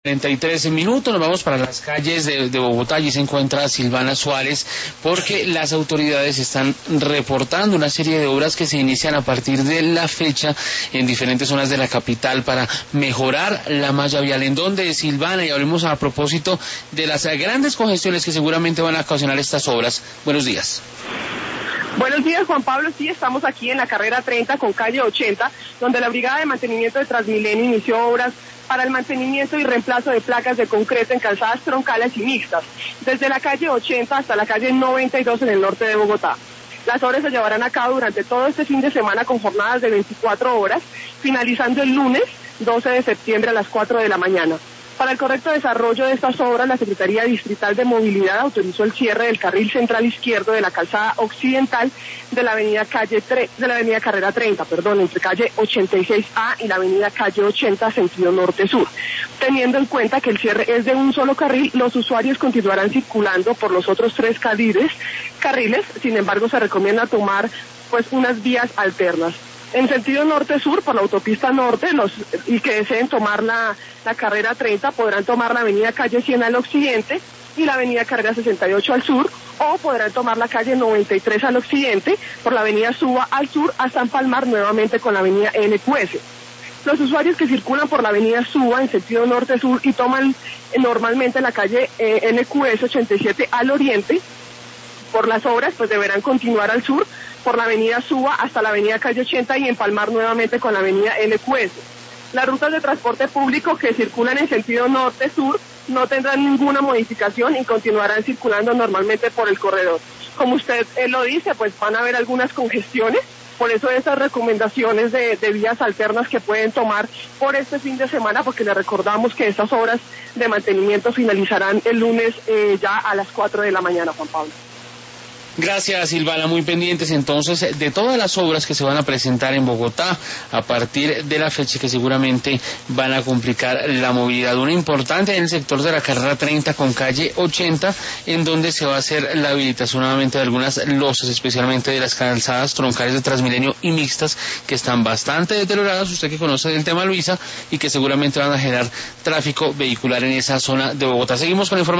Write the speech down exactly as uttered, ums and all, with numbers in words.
treinta y tres minutos, nos vamos para las calles de, de Bogotá. Allí se encuentra Silvana Suárez, porque las autoridades están reportando una serie de obras que se inician a partir de la fecha en diferentes zonas de la capital para mejorar la malla vial. ¿En dónde, Silvana? Y hablemos a propósito de las grandes congestiones que seguramente van a ocasionar estas obras. Buenos días. Buenos días, Juan Pablo. Sí, estamos aquí en la carrera treinta con calle ochenta, donde la Brigada de Mantenimiento de Transmilenio inició obras para el mantenimiento y reemplazo de placas de concreto en calzadas troncales y mixtas, desde la calle ochenta hasta la calle noventa y dos en el norte de Bogotá. Las obras se llevarán a cabo durante todo este fin de semana con jornadas de veinticuatro horas, finalizando el lunes doce de septiembre a las cuatro de la mañana. Para el correcto desarrollo de estas obras, la Secretaría Distrital de Movilidad autorizó el cierre del carril central izquierdo de la calzada occidental de la avenida calle tre de la avenida Carrera treinta, perdón, entre calle ochenta y seis A y la avenida calle ochenta, sentido norte-sur. Teniendo en cuenta que el cierre es de un solo carril, los usuarios continuarán circulando por los otros tres carriles, carriles, sin embargo se recomienda tomar pues unas vías alternas. En sentido norte-sur, por la autopista norte, los y que deseen tomar la, la carrera treinta podrán tomar la avenida calle cien al occidente y la avenida carrera sesenta y ocho al sur, o podrán tomar la calle noventa y tres al occidente por la avenida Suba al sur hasta empalmar nuevamente con la avenida N Q S. Los usuarios que circulan por la avenida Suba en sentido norte-sur y toman eh, normalmente la calle eh, N Q S ochenta y siete al oriente, por las obras, pues deberán continuar al sur por la avenida Suba hasta la avenida calle ochenta y empalmar nuevamente con la avenida N Q S. Las rutas de transporte público que circulan en sentido norte-sur no tendrán ninguna modificación y continuarán circulando normalmente por el corredor. Como usted eh, lo dice, pues van a haber algunas congestiones, por eso estas recomendaciones de, de vías alternas que pueden tomar por este fin de semana, porque le recordamos que estas obras de mantenimiento finalizarán el lunes eh, ya a las cuatro de la mañana, Juan Pablo. Gracias, Silvana, muy pendientes entonces de todas las obras que se van a presentar en Bogotá a partir de la fecha, que seguramente van a complicar la movilidad. Una importante en el sector de la carrera treinta con calle ochenta, en donde se va a hacer la habilitación nuevamente de algunas losas, especialmente de las calzadas troncales de Transmilenio y mixtas, que están bastante deterioradas, usted que conoce del tema, Luisa, y que seguramente van a generar tráfico vehicular en esa zona de Bogotá. Seguimos con la información.